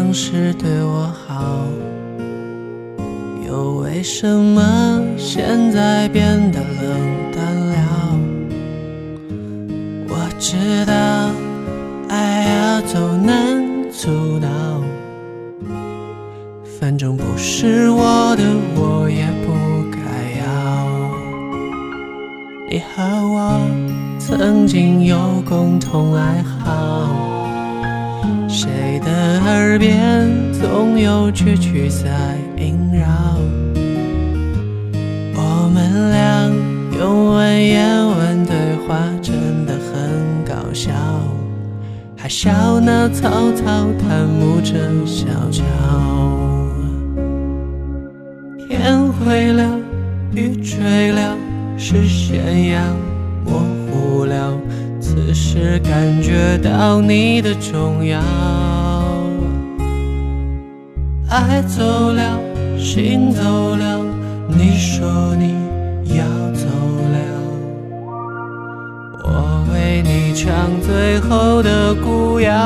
当时对我好，又为什么现在变得冷淡了？我知道爱要走难阻挠，反正不是我的我也不该要。你和我曾经有共同爱好，谁的耳边总有句句在萦绕，我们俩用文言文对话真的很搞笑，还笑那草草檀木正小桥。天灰了，雨坠了，视线要模糊了，此时感觉到你的重要。爱走了，心走了，你说你要走了，我为你唱最后的古谣。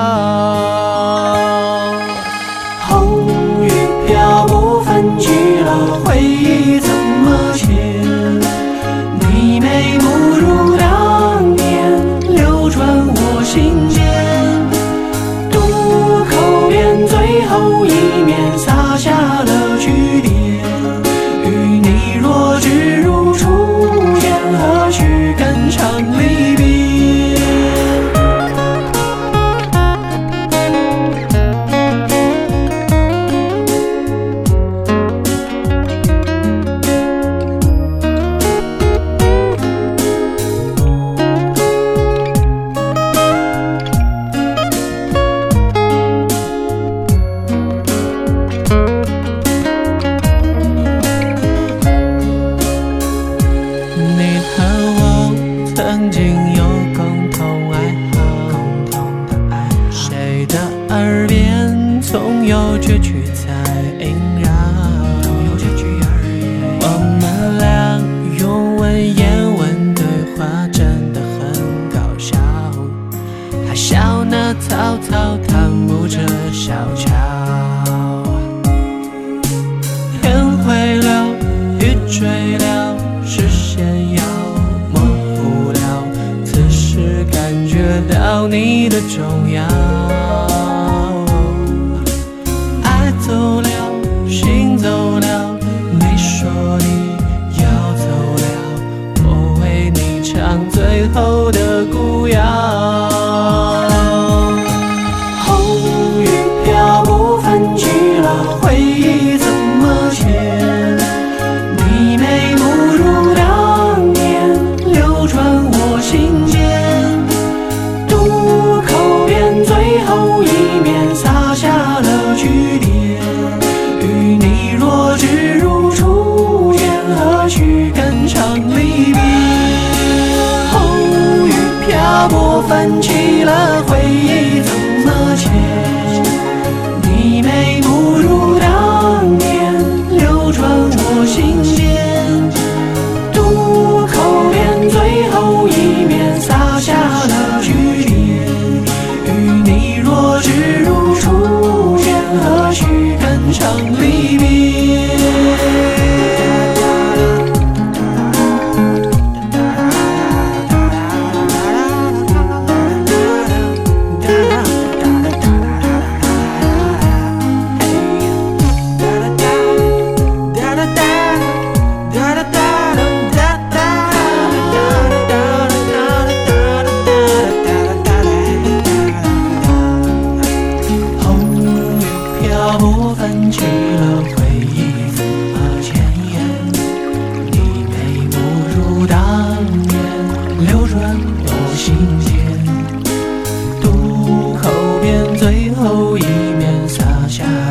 红雨飘不分居了，回忆怎么写？你眉目如当年，流转我心间。渡口边最后一面，撒下了句点。与你若只如初见，何须肝肠离别？曾经有共同爱好，谁的耳边总有句句在萦绕，我们俩用文言文对话真的很搞笑，还笑那草草檀木着小桥。天灰了，雨坠了，视线要感觉到你的重要。爱走了，心走了，你说你要走了，我为你唱最后的古谣。红雨飘不分居了，回忆怎么写？你眉目如当年，流转我心间。最后一面，撒下了句点。与你若只如初见，何须肝肠离别？红雨漂泊泛起了，回忆怎么写？你眉目如当年，流转我心间。渡口边最后一面，撒下了句点。你若只如初见，何须肝肠离别？不分居了，回忆怎么前沿？你眉目如当年，流转我心间。渡口边最后一面，撒下